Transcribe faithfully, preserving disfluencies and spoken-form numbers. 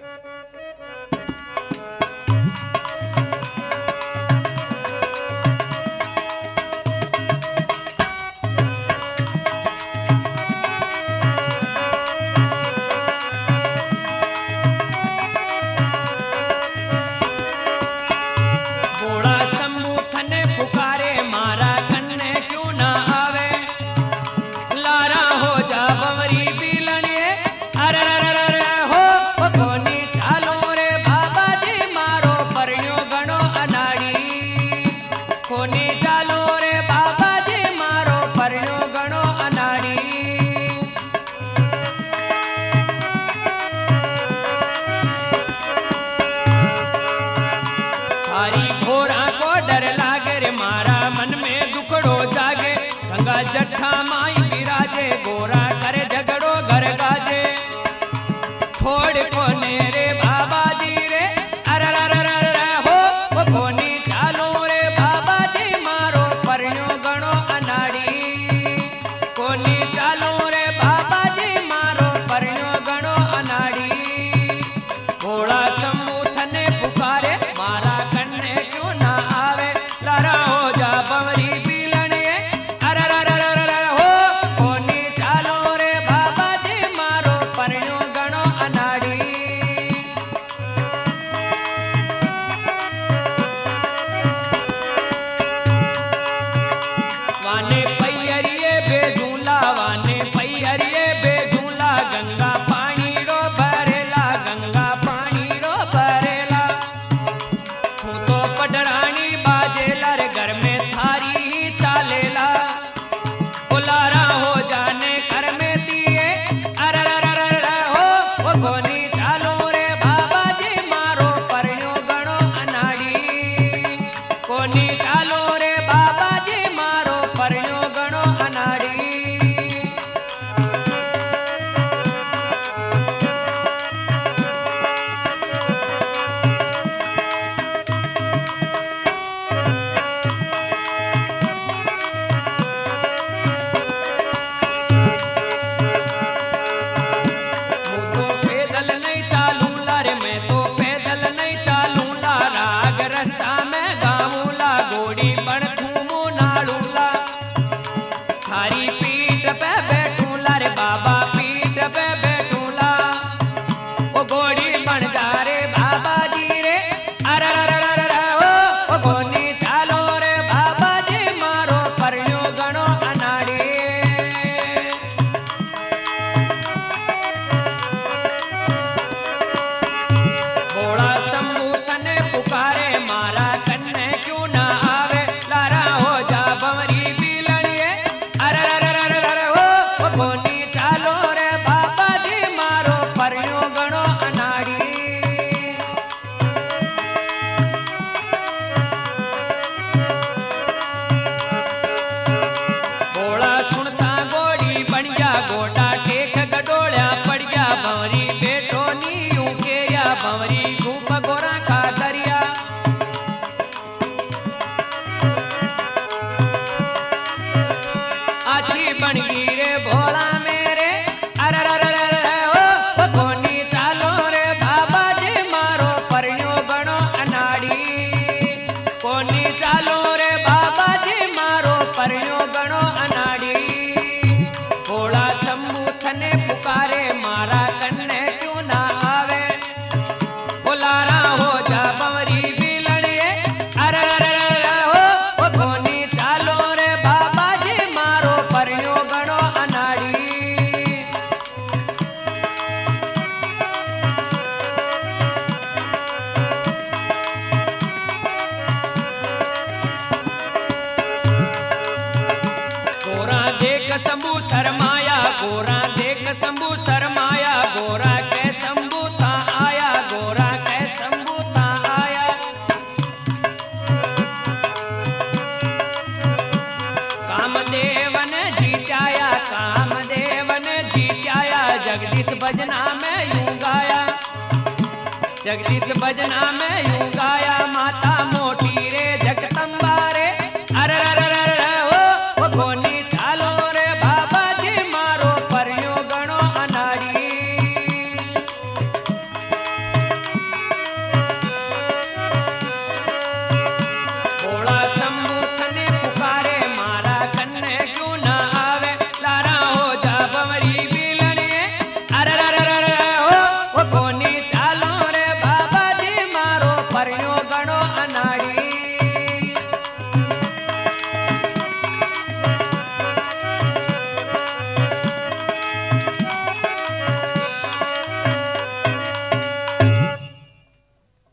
जठा माई बिराजे गोरा करे झगड़ो घर गाजे छोड़ कोने रे बाबा जी रे अरे अरे अरे हो वो कोनी चालो रे बाबा जी मारो परियो गणो अनाड़ी कोनी चालो रे बाबा जी मारो परियो गणो अनाड़ी घोड़ा समूथने पुकारे मारा कन्ने क्यों ना आवे लारा हो जा बवरी शंभू शर्माया गोरा देख शंभू शर्माया गोरा कै शंभू था आया गोरा कै शंभू था आया। कामदेवन जीत्याया कामदेवन जीत्याया जगदीश भजना में यूं गाया जगदीश भजना में यूं गाया माता